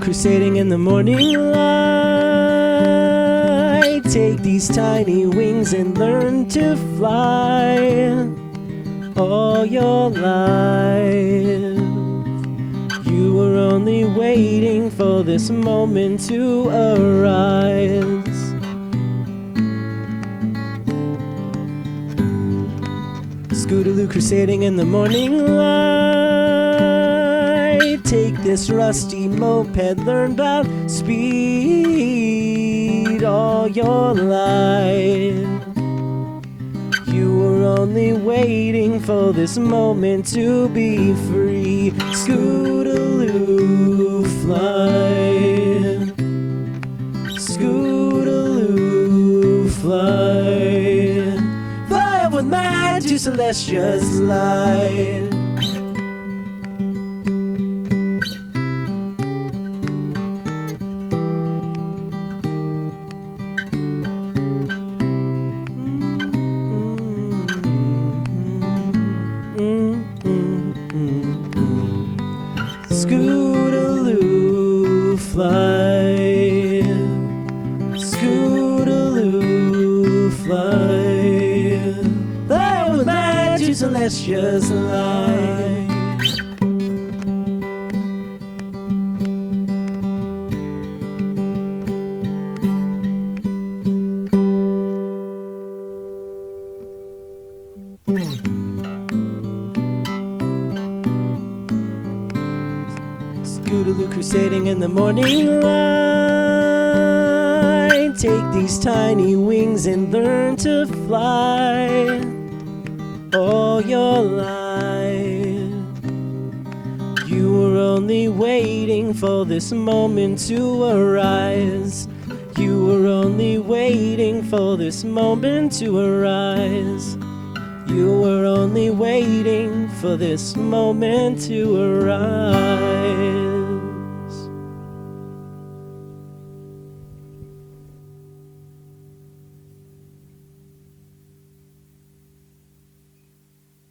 crusading in the morning light. Take these tiny wings and learn to fly all your life. You were only waiting for this moment to arise. Scootaloo crusading in the morning light. Take this rusty moped, learn about speed all your life. You were only waiting for this moment to be free. Scootaloo fly. Scootaloo fly. Fly up with my two Celestia's light. Scootaloo fly. Scootaloo fly. Fly with my two Celestia's light. Scootaloo crusading in the morning light. Take these tiny wings and learn to fly all your life. You were only waiting for this moment to arise. You were only waiting for this moment to arise. You were only waiting for this moment to arise.